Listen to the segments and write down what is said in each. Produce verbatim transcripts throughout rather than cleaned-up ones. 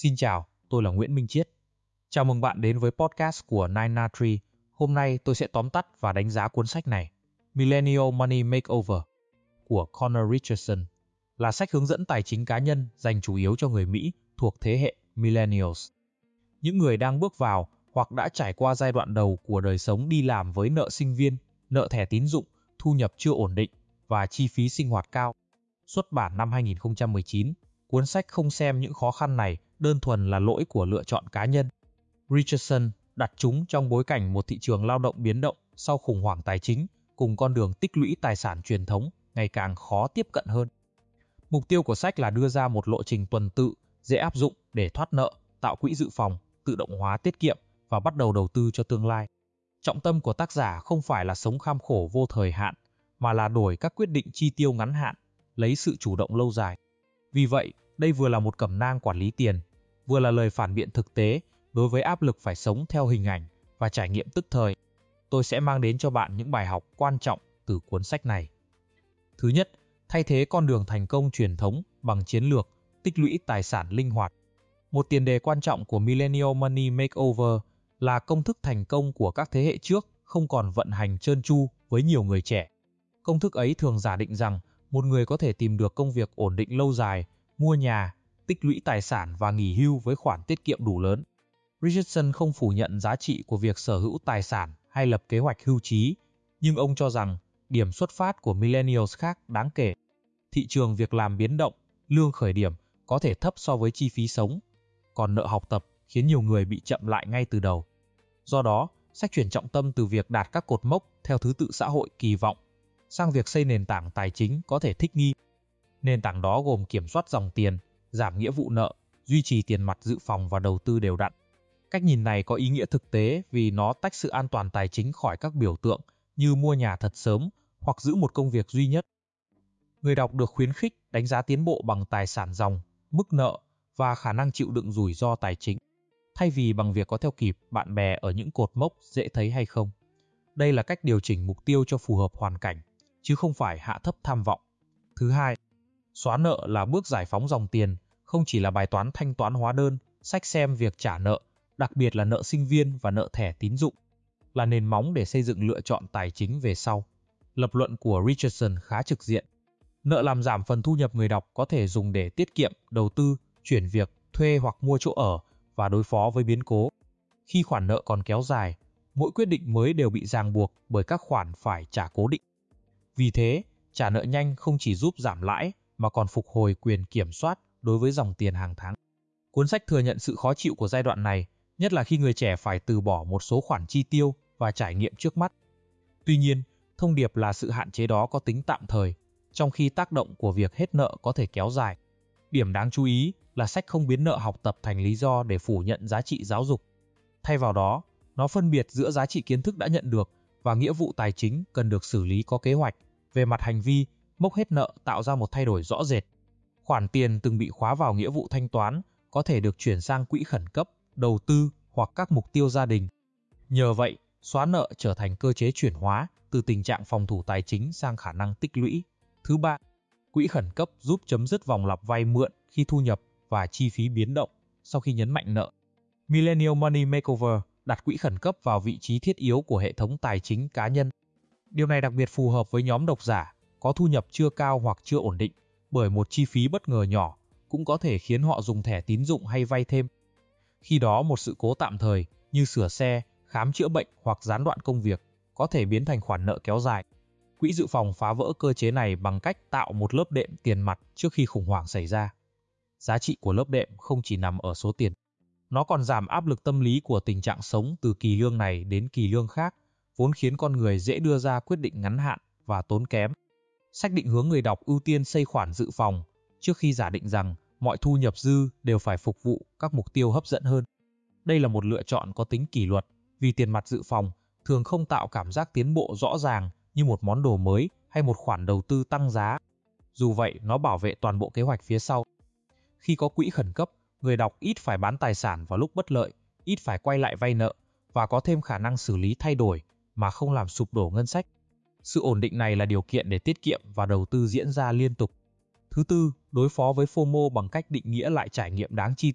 Xin chào, tôi là Nguyễn Minh Chiết. Chào mừng bạn đến với podcast của Nine na Tree. Hôm nay tôi sẽ tóm tắt và đánh giá cuốn sách này, Millennial Money Makeover của Connor Richardson, là sách hướng dẫn tài chính cá nhân dành chủ yếu cho người Mỹ thuộc thế hệ Millennials. Những người đang bước vào hoặc đã trải qua giai đoạn đầu của đời sống đi làm với nợ sinh viên, nợ thẻ tín dụng, thu nhập chưa ổn định và chi phí sinh hoạt cao. Xuất bản năm hai nghìn không trăm mười chín, cuốn sách không xem những khó khăn này đơn thuần là lỗi của lựa chọn cá nhân. Richardson đặt chúng trong bối cảnh một thị trường lao động biến động sau khủng hoảng tài chính cùng con đường tích lũy tài sản truyền thống ngày càng khó tiếp cận hơn. Mục tiêu của sách là đưa ra một lộ trình tuần tự, dễ áp dụng để thoát nợ, tạo quỹ dự phòng, tự động hóa tiết kiệm và bắt đầu đầu tư cho tương lai. Trọng tâm của tác giả không phải là sống kham khổ vô thời hạn, mà là đổi các quyết định chi tiêu ngắn hạn, lấy sự chủ động lâu dài. Vì vậy, đây vừa là một cẩm nang quản lý tiền, vừa là lời phản biện thực tế đối với áp lực phải sống theo hình ảnh và trải nghiệm tức thời. Tôi sẽ mang đến cho bạn những bài học quan trọng từ cuốn sách này. Thứ nhất, thay thế con đường thành công truyền thống bằng chiến lược tích lũy tài sản linh hoạt. Một tiền đề quan trọng của Millennial Money Makeover là công thức thành công của các thế hệ trước không còn vận hành trơn tru với nhiều người trẻ. Công thức ấy thường giả định rằng một người có thể tìm được công việc ổn định lâu dài, mua nhà, tích lũy tài sản và nghỉ hưu với khoản tiết kiệm đủ lớn. Richardson không phủ nhận giá trị của việc sở hữu tài sản hay lập kế hoạch hưu trí, nhưng ông cho rằng điểm xuất phát của millennials khác đáng kể. Thị trường việc làm biến động, lương khởi điểm có thể thấp so với chi phí sống, còn nợ học tập khiến nhiều người bị chậm lại ngay từ đầu. Do đó, sách chuyển trọng tâm từ việc đạt các cột mốc theo thứ tự xã hội kỳ vọng sang việc xây nền tảng tài chính có thể thích nghi. Nền tảng đó gồm kiểm soát dòng tiền, giảm nghĩa vụ nợ, duy trì tiền mặt dự phòng và đầu tư đều đặn. Cách nhìn này có ý nghĩa thực tế vì nó tách sự an toàn tài chính khỏi các biểu tượng như mua nhà thật sớm hoặc giữ một công việc duy nhất. Người đọc được khuyến khích đánh giá tiến bộ bằng tài sản ròng, mức nợ và khả năng chịu đựng rủi ro tài chính, thay vì bằng việc có theo kịp bạn bè ở những cột mốc dễ thấy hay không. Đây là cách điều chỉnh mục tiêu cho phù hợp hoàn cảnh, chứ không phải hạ thấp tham vọng. Thứ hai, xóa nợ là bước giải phóng dòng tiền, không chỉ là bài toán thanh toán hóa đơn. Sách xem việc trả nợ, đặc biệt là nợ sinh viên và nợ thẻ tín dụng, là nền móng để xây dựng lựa chọn tài chính về sau. Lập luận của Richardson khá trực diện. Nợ làm giảm phần thu nhập người đọc có thể dùng để tiết kiệm, đầu tư, chuyển việc, thuê hoặc mua chỗ ở và đối phó với biến cố. Khi khoản nợ còn kéo dài, mỗi quyết định mới đều bị ràng buộc bởi các khoản phải trả cố định. Vì thế, trả nợ nhanh không chỉ giúp giảm lãi mà còn phục hồi quyền kiểm soát đối với dòng tiền hàng tháng. Cuốn sách thừa nhận sự khó chịu của giai đoạn này, nhất là khi người trẻ phải từ bỏ một số khoản chi tiêu và trải nghiệm trước mắt. Tuy nhiên, thông điệp là sự hạn chế đó có tính tạm thời, trong khi tác động của việc hết nợ có thể kéo dài. Điểm đáng chú ý là sách không biến nợ học tập thành lý do để phủ nhận giá trị giáo dục. Thay vào đó, nó phân biệt giữa giá trị kiến thức đã nhận được và nghĩa vụ tài chính cần được xử lý có kế hoạch. Về mặt hành vi, mốc hết nợ tạo ra một thay đổi rõ rệt. Khoản tiền từng bị khóa vào nghĩa vụ thanh toán có thể được chuyển sang quỹ khẩn cấp, đầu tư hoặc các mục tiêu gia đình. Nhờ vậy, xóa nợ trở thành cơ chế chuyển hóa từ tình trạng phòng thủ tài chính sang khả năng tích lũy. Thứ ba, quỹ khẩn cấp giúp chấm dứt vòng lặp vay mượn khi thu nhập và chi phí biến động. Sau khi nhấn mạnh nợ, Millennial Money Makeover đặt quỹ khẩn cấp vào vị trí thiết yếu của hệ thống tài chính cá nhân. Điều này đặc biệt phù hợp với nhóm độc giả có thu nhập chưa cao hoặc chưa ổn định, bởi một chi phí bất ngờ nhỏ cũng có thể khiến họ dùng thẻ tín dụng hay vay thêm. Khi đó một sự cố tạm thời như sửa xe, khám chữa bệnh hoặc gián đoạn công việc có thể biến thành khoản nợ kéo dài. Quỹ dự phòng phá vỡ cơ chế này bằng cách tạo một lớp đệm tiền mặt trước khi khủng hoảng xảy ra. Giá trị của lớp đệm không chỉ nằm ở số tiền. Nó còn giảm áp lực tâm lý của tình trạng sống từ kỳ lương này đến kỳ lương khác, vốn khiến con người dễ đưa ra quyết định ngắn hạn và tốn kém. Sách định hướng người đọc ưu tiên xây khoản dự phòng trước khi giả định rằng mọi thu nhập dư đều phải phục vụ các mục tiêu hấp dẫn hơn. Đây là một lựa chọn có tính kỷ luật, vì tiền mặt dự phòng thường không tạo cảm giác tiến bộ rõ ràng như một món đồ mới hay một khoản đầu tư tăng giá. Dù vậy, nó bảo vệ toàn bộ kế hoạch phía sau. Khi có quỹ khẩn cấp, người đọc ít phải bán tài sản vào lúc bất lợi, ít phải quay lại vay nợ và có thêm khả năng xử lý thay đổi mà không làm sụp đổ ngân sách. Sự ổn định này là điều kiện để tiết kiệm và đầu tư diễn ra liên tục. Thứ tư, đối phó với FOMO bằng cách định nghĩa lại trải nghiệm đáng chi tiền.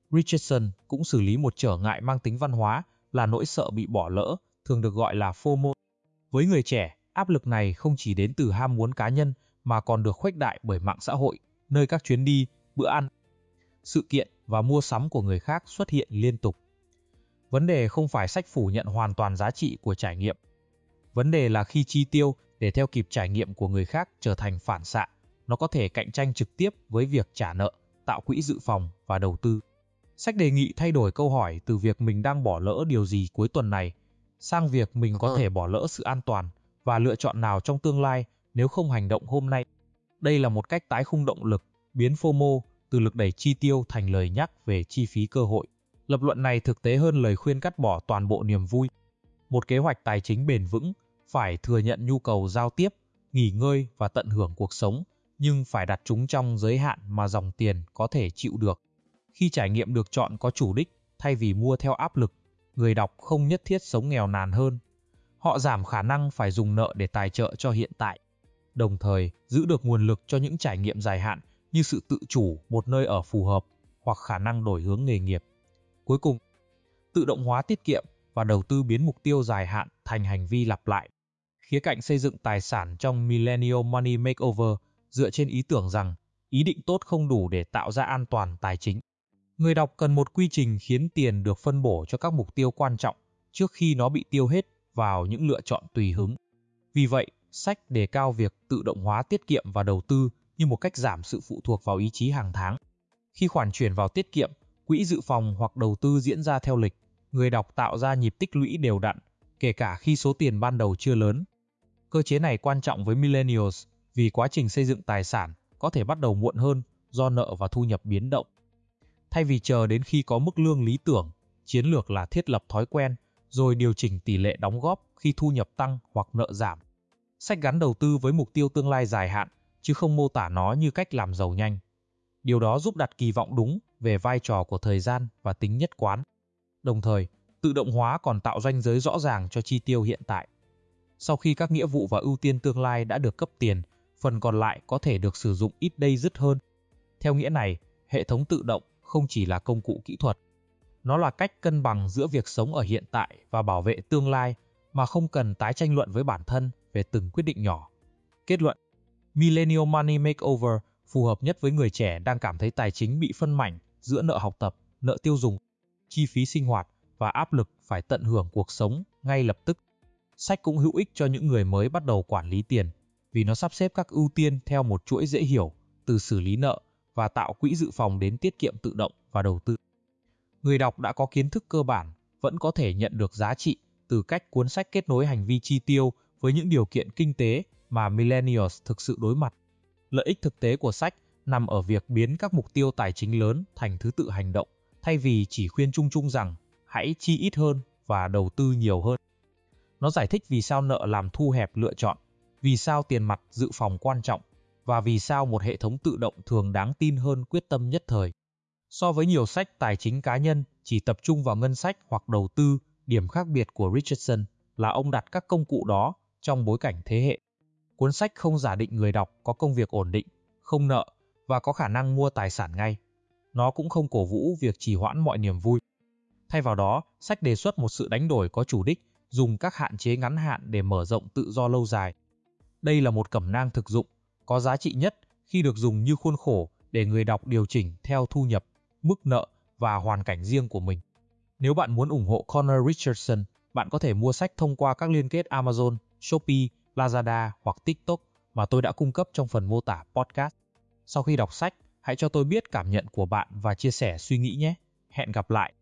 Richardson cũng xử lý một trở ngại mang tính văn hóa là nỗi sợ bị bỏ lỡ, thường được gọi là FOMO. Với người trẻ, áp lực này không chỉ đến từ ham muốn cá nhân mà còn được khuếch đại bởi mạng xã hội, nơi các chuyến đi, bữa ăn, sự kiện và mua sắm của người khác xuất hiện liên tục. Vấn đề không phải sách phủ nhận hoàn toàn giá trị của trải nghiệm. Vấn đề là khi chi tiêu để theo kịp trải nghiệm của người khác trở thành phản xạ, nó có thể cạnh tranh trực tiếp với việc trả nợ, tạo quỹ dự phòng và đầu tư. Sách đề nghị thay đổi câu hỏi từ việc mình đang bỏ lỡ điều gì cuối tuần này sang việc mình có thể bỏ lỡ sự an toàn và lựa chọn nào trong tương lai nếu không hành động hôm nay. Đây là một cách tái khung động lực, biến FOMO từ lực đẩy chi tiêu thành lời nhắc về chi phí cơ hội. Lập luận này thực tế hơn lời khuyên cắt bỏ toàn bộ niềm vui. Một kế hoạch tài chính bền vững phải thừa nhận nhu cầu giao tiếp, nghỉ ngơi và tận hưởng cuộc sống, nhưng phải đặt chúng trong giới hạn mà dòng tiền có thể chịu được. Khi trải nghiệm được chọn có chủ đích thay vì mua theo áp lực, người đọc không nhất thiết sống nghèo nàn hơn. Họ giảm khả năng phải dùng nợ để tài trợ cho hiện tại, đồng thời giữ được nguồn lực cho những trải nghiệm dài hạn như sự tự chủ một nơi ở phù hợp hoặc khả năng đổi hướng nghề nghiệp. Cuối cùng, tự động hóa tiết kiệm và đầu tư biến mục tiêu dài hạn thành hành vi lặp lại. Khía cạnh xây dựng tài sản trong Millennial Money Makeover dựa trên ý tưởng rằng ý định tốt không đủ để tạo ra an toàn tài chính. Người đọc cần một quy trình khiến tiền được phân bổ cho các mục tiêu quan trọng trước khi nó bị tiêu hết vào những lựa chọn tùy hứng. Vì vậy, sách đề cao việc tự động hóa tiết kiệm và đầu tư như một cách giảm sự phụ thuộc vào ý chí hàng tháng. Khi khoản chuyển vào tiết kiệm, quỹ dự phòng hoặc đầu tư diễn ra theo lịch, người đọc tạo ra nhịp tích lũy đều đặn, kể cả khi số tiền ban đầu chưa lớn. Cơ chế này quan trọng với millennials vì quá trình xây dựng tài sản có thể bắt đầu muộn hơn do nợ và thu nhập biến động. Thay vì chờ đến khi có mức lương lý tưởng, chiến lược là thiết lập thói quen, rồi điều chỉnh tỷ lệ đóng góp khi thu nhập tăng hoặc nợ giảm. Sách gắn đầu tư với mục tiêu tương lai dài hạn, chứ không mô tả nó như cách làm giàu nhanh. Điều đó giúp đặt kỳ vọng đúng về vai trò của thời gian và tính nhất quán. Đồng thời, tự động hóa còn tạo ranh giới rõ ràng cho chi tiêu hiện tại. Sau khi các nghĩa vụ và ưu tiên tương lai đã được cấp tiền, phần còn lại có thể được sử dụng ít day dứt hơn. Theo nghĩa này, hệ thống tự động không chỉ là công cụ kỹ thuật. Nó là cách cân bằng giữa việc sống ở hiện tại và bảo vệ tương lai mà không cần tái tranh luận với bản thân về từng quyết định nhỏ. Kết luận, Millennial Money Makeover phù hợp nhất với người trẻ đang cảm thấy tài chính bị phân mảnh giữa nợ học tập, nợ tiêu dùng, chi phí sinh hoạt và áp lực phải tận hưởng cuộc sống ngay lập tức. Sách cũng hữu ích cho những người mới bắt đầu quản lý tiền vì nó sắp xếp các ưu tiên theo một chuỗi dễ hiểu, từ xử lý nợ và tạo quỹ dự phòng đến tiết kiệm tự động và đầu tư. Người đọc đã có kiến thức cơ bản vẫn có thể nhận được giá trị từ cách cuốn sách kết nối hành vi chi tiêu với những điều kiện kinh tế mà millennials thực sự đối mặt. Lợi ích thực tế của sách nằm ở việc biến các mục tiêu tài chính lớn thành thứ tự hành động, thay vì chỉ khuyên chung chung rằng hãy chi ít hơn và đầu tư nhiều hơn. Nó giải thích vì sao nợ làm thu hẹp lựa chọn, vì sao tiền mặt dự phòng quan trọng, và vì sao một hệ thống tự động thường đáng tin hơn quyết tâm nhất thời. So với nhiều sách tài chính cá nhân chỉ tập trung vào ngân sách hoặc đầu tư, điểm khác biệt của Richardson là ông đặt các công cụ đó trong bối cảnh thế hệ. Cuốn sách không giả định người đọc có công việc ổn định, không nợ và có khả năng mua tài sản ngay. Nó cũng không cổ vũ việc trì hoãn mọi niềm vui. Thay vào đó, sách đề xuất một sự đánh đổi có chủ đích, dùng các hạn chế ngắn hạn để mở rộng tự do lâu dài. Đây là một cẩm nang thực dụng, có giá trị nhất khi được dùng như khuôn khổ để người đọc điều chỉnh theo thu nhập, mức nợ và hoàn cảnh riêng của mình. Nếu bạn muốn ủng hộ Connor Richardson, bạn có thể mua sách thông qua các liên kết Amazon, Shopee, Lazada hoặc TikTok mà tôi đã cung cấp trong phần mô tả podcast. Sau khi đọc sách, hãy cho tôi biết cảm nhận của bạn và chia sẻ suy nghĩ nhé. Hẹn gặp lại!